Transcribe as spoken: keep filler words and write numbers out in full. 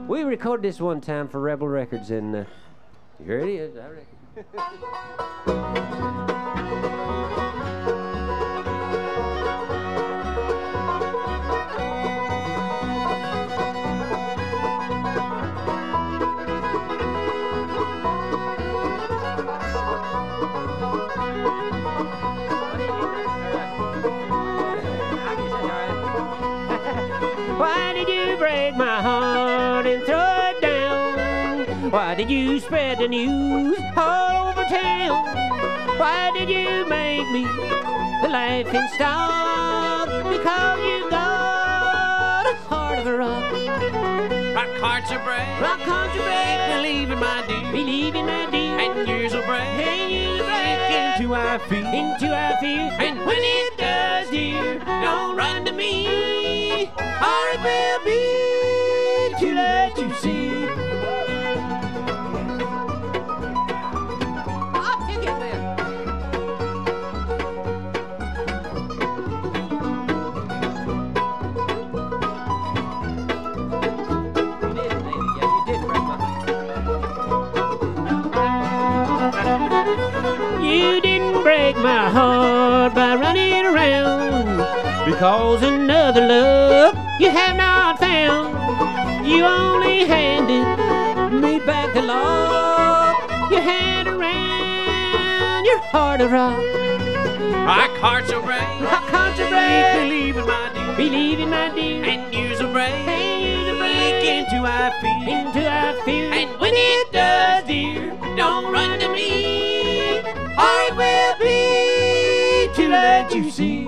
We recorded this one time for Rebel Records, and uh, here it is, I reckon. Why did you break my heart and throw it down? Why did you spread the news all over town? Why did you make me the laughing stock? Because you got a heart of a rock. Rock hearts are brave. Rock hearts are brave. Believe in my dear. Believe in my dear. And yours will break. And yours will break. Into our feet. Into our feet. And when it does, dear, don't run to me. Or it will be too late to see. I'll pick it there. You didn't break my heart by running around, because another love you have not found. You only handed me back the love you had around your heart of rock. Rock hearts are brave. Rock hearts are brave. Believe in my dear. Believe in my dear. And yours will break. And yours will break. Into our feet. Into our feet. And when it does, dear, don't run to me. Or it will be too late to see.